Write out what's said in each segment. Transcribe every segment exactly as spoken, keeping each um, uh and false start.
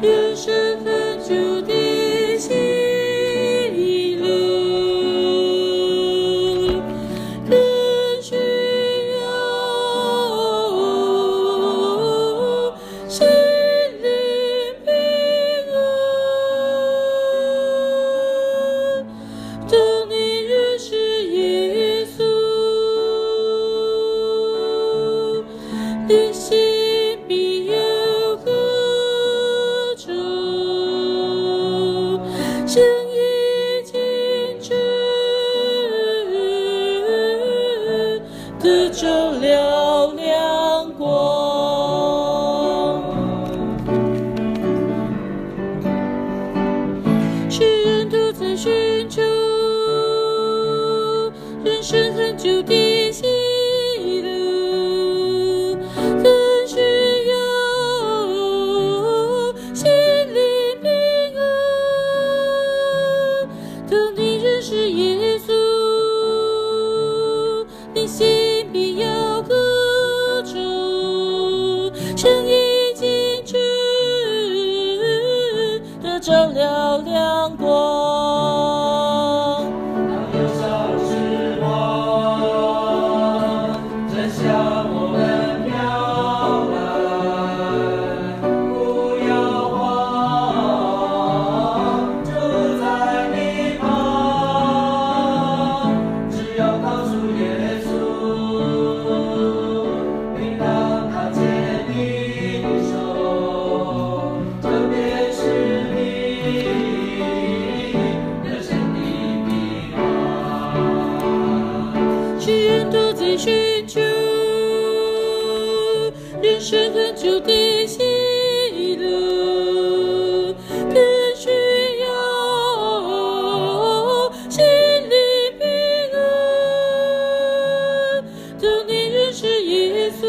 人生很久的喜乐，更需要心灵平安。当你认识耶稣，你心必有歌唱，像已经知的照亮亮光。世人都在寻求人生很久的喜乐，更需要心灵平安。当你认识耶稣，你心必要歌唱，像已经知的照亮亮光。 当忧伤失望，正向我们飘来，不要慌，就在你旁，只要告诉耶稣，并让他牵你的手，这便是你人生的平安。 世人都在寻求人生很久的喜乐，更需要心灵平安。当你认识耶稣，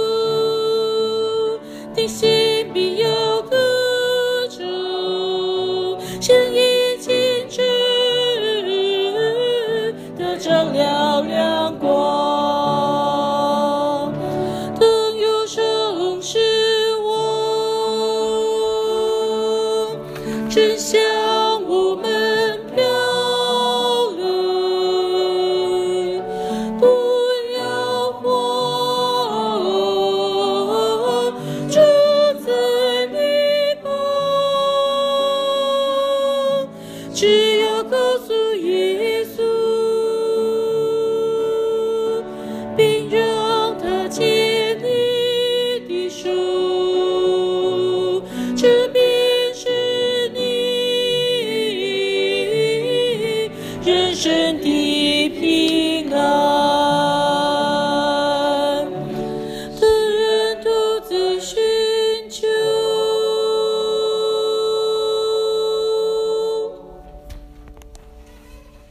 你心必有歌唱，像已经知的照亮亮光。当忧伤失望，正向我们飘来，不要慌，主在你旁，只